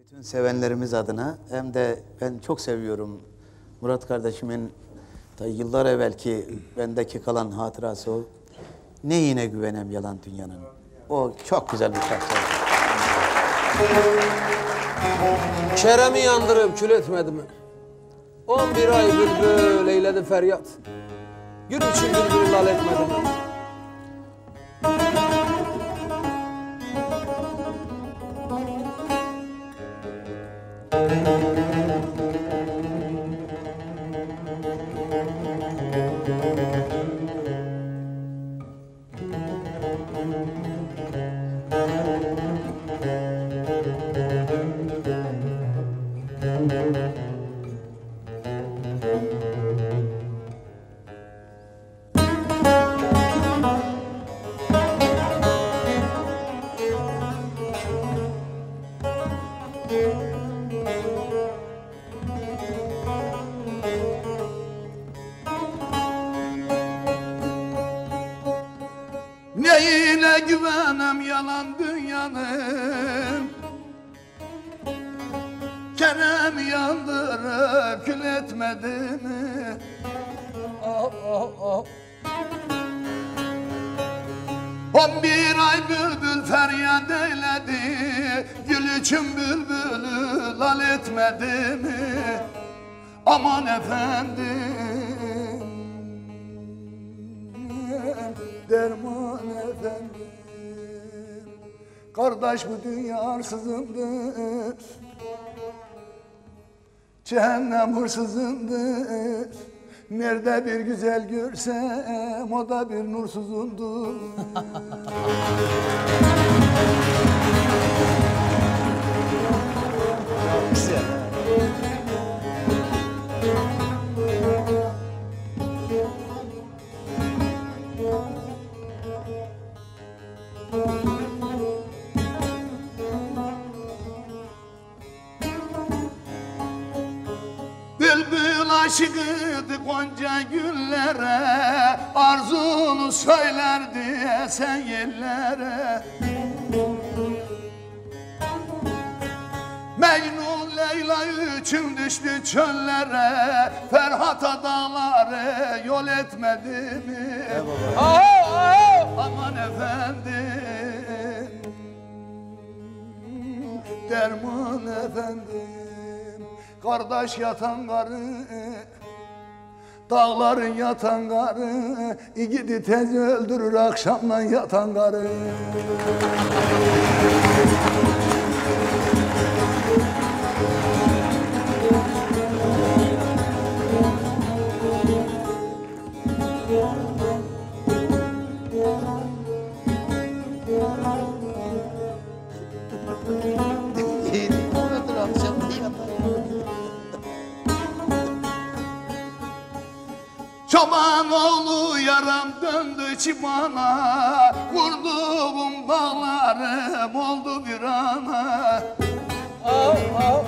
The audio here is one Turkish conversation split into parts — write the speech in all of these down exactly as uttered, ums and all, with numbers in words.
Bütün sevenlerimiz adına hem de ben çok seviyorum Murat kardeşimin da yıllar evvelki bendeki kalan hatırası o. Neyine güvenem yalan dünyanın. O çok güzel bir şarkı. Kerem'i yandırıp kül etmedi mi? On bir ay bülbül eyledi feryat. Gül için bülbül lal etmedi mi? Neyine güvenem yalan dünyanın, Kerem yandırıp kül etmedi mi? Oh, oh, oh. On bir ay bülbül feryat eyledi, gül için bülbülü lal etmedi mi? Aman efendim, derman efendim. Kardeş bu dünya arsızındır, cehennem hırsızındır. Nerede bir güzel görsem o da bir nursuzundur. Güzel. Bülbül aşıkıydı Gonca güllere, arzunu söylerdi esen yerlere. Mecnun Leyla için düştü çöllere, Ferhat'a dağları yol etmedi mi? Oh, oh. Aman efendim, derman efendim. Kardeş yatan karı, dağların yatan karı, gidi tez öldürür akşamdan yatan karı. Çoban oğlu yaram döndü çimana, vurduğum bağlarım oldu bir ana. Oh, oh.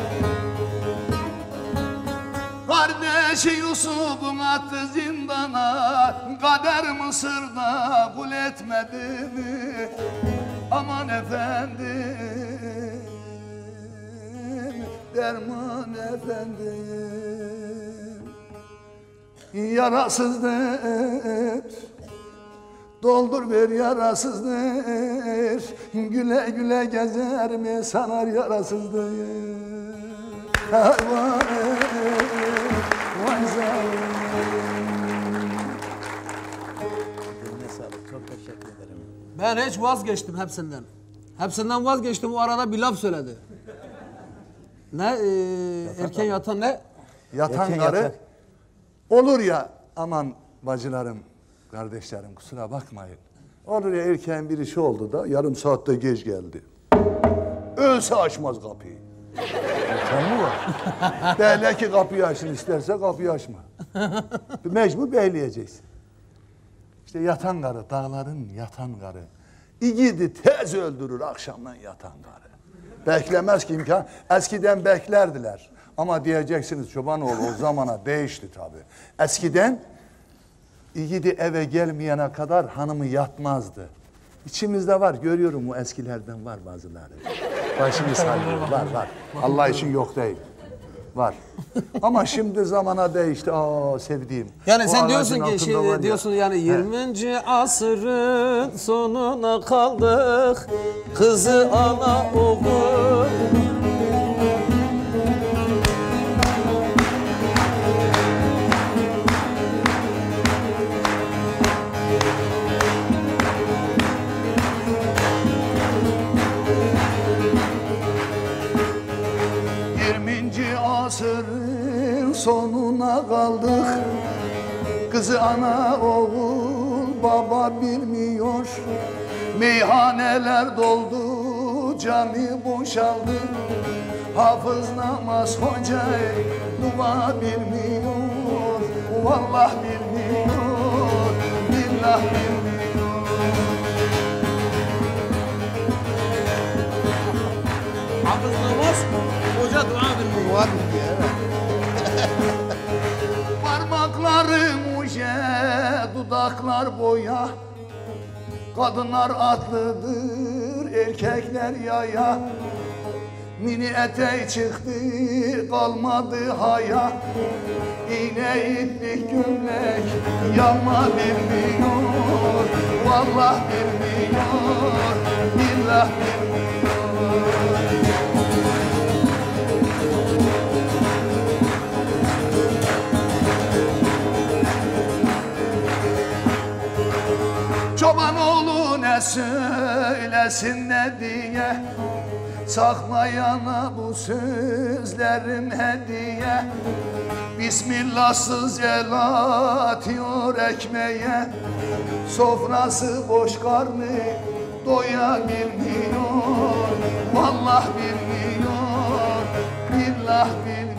Kardeşi Yusuf'un attı zindana, kader Mısır'da kul etmedi mi? Aman efendim, derman efendim. Yarasızdır, doldur ver yarasızdır, güle güle gezer mi sanar yarasızdır. Vay vay, vay zalim. Çok teşekkür ederim. Ben hiç vazgeçtim hepsinden. Hepsinden vazgeçtim, o arada bir laf söyledi. Ne? Ee, erken yatan ne? Yatan Erken karı yatak. olur ya, aman bacılarım, kardeşlerim kusura bakmayın. Olur ya erken bir iş oldu da yarım saatte geç geldi. Ölse açmaz kapıyı. Sen mi var? Derler ki kapıyı açın, isterse kapıyı açma. Mecbur bekleyeceksin. İşte yatan karı, dağların yatan karı. İgidi tez öldürür akşamdan yatan karı. Beklemez ki imkan. Eskiden beklerdiler. Ama diyeceksiniz Çobanoğlu o zamana değişti tabii. Eskiden igidi eve gelmeyene kadar hanımı yatmazdı. İçimizde var, görüyorum o eskilerden var bazıları. Başını sallıyor. Var var. Allah için yok değil. Var. Ama şimdi zamana değişti. Aa sevdiğim. Yani O sen diyorsun ağacın ki şey, altında var ya. diyorsun yani yirminci asırın sonuna kaldık. Kızı ana oğul. yirminci asırın sonuna kaldık. Kızı ana oğul baba bilmiyor. Meyhaneler doldu, cami boşaldı. Hafız namaz hoca dua bilmiyor. Vallah bilmiyor, billah bilmiyor. Hafız namaz, hoca dua bilmiyor. Var mı diye, evet. Parmaklarım uje, dudaklar boya. Kadınlar atlıdır, erkekler yaya. Mini eteği çıktı, kalmadı haya. İğne iplik gömlek, yanma bilmiyor. Vallah bilmiyor, billah bilmiyor. Çoban oğlu ne söylesin ne diye, saklayana bu sözlerim hediye. Bismillahsız el atıyor ekmeğe, sofrası boş karnı doyabilmiyor. Vallah bilmiyor, billah bilmiyor.